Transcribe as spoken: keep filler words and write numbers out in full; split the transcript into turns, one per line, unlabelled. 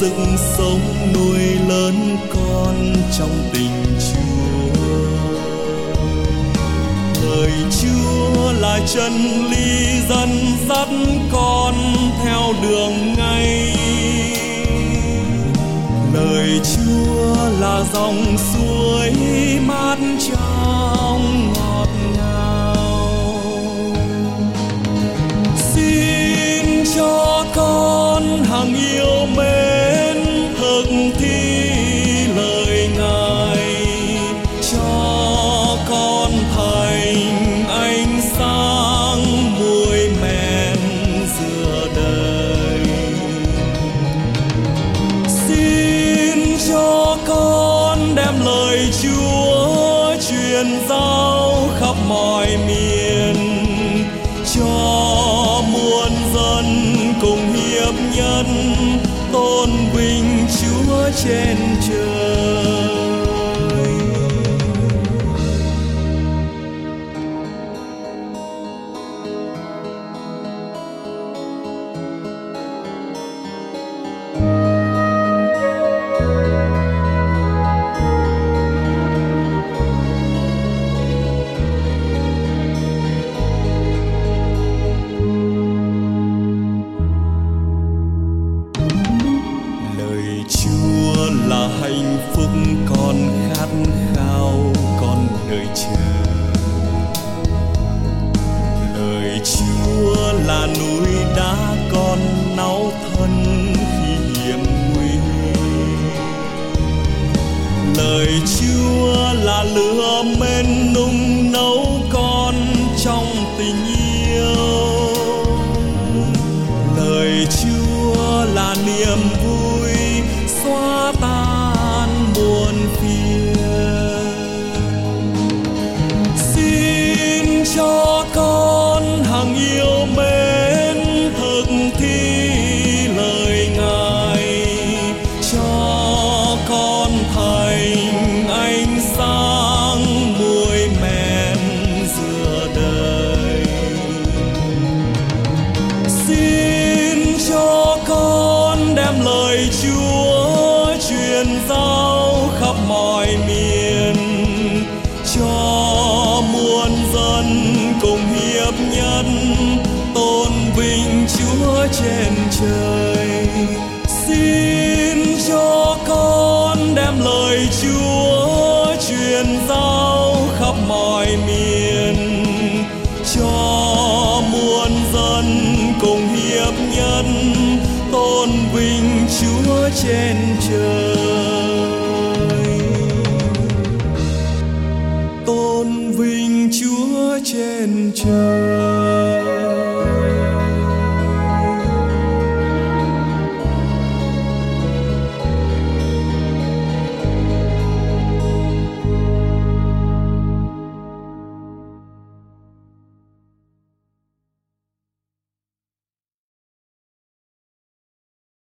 sức sống nuôi lớn con trong tình Chúa. Lời Chúa là chân lý dẫn dắt con theo đường ngay. Lời Chúa là dòng suối mát trong ngọt ngào. Xin cho con hằng yêu mến thực thi lời Ngài, cho con thành ánh sáng muối men giữa đời. Xin cho con đem lời Chúa truyền giao khắp mọi miền, cho muôn dân cùng hiệp nhất tôn vinh Chúa trên trời. Là hạnh phúc con khát khao con đợi chờ. Lời Chúa là núi đá con náu thân khi hiểm nguy. Lời Chúa là lửa men nung nấu con trong tình yêu. Lời Chúa là niềm vui xóa tan buồn phiền. Xin cho con hằng yêu mến thực thi lời Ngài, cho con thành ánh sáng muối men giữa đời. Xin cho con đem lời Chúa truyền giao khắp mọi miền, cho muôn dân cùng hiệp nhất tôn vinh Chúa trên trời. Xin cho con đem lời Chúa truyền giao khắp mọi miền, cho muôn dân cùng hiệp nhất tôn vinh Chúa trên trời. Tôn vinh Chúa trên trời.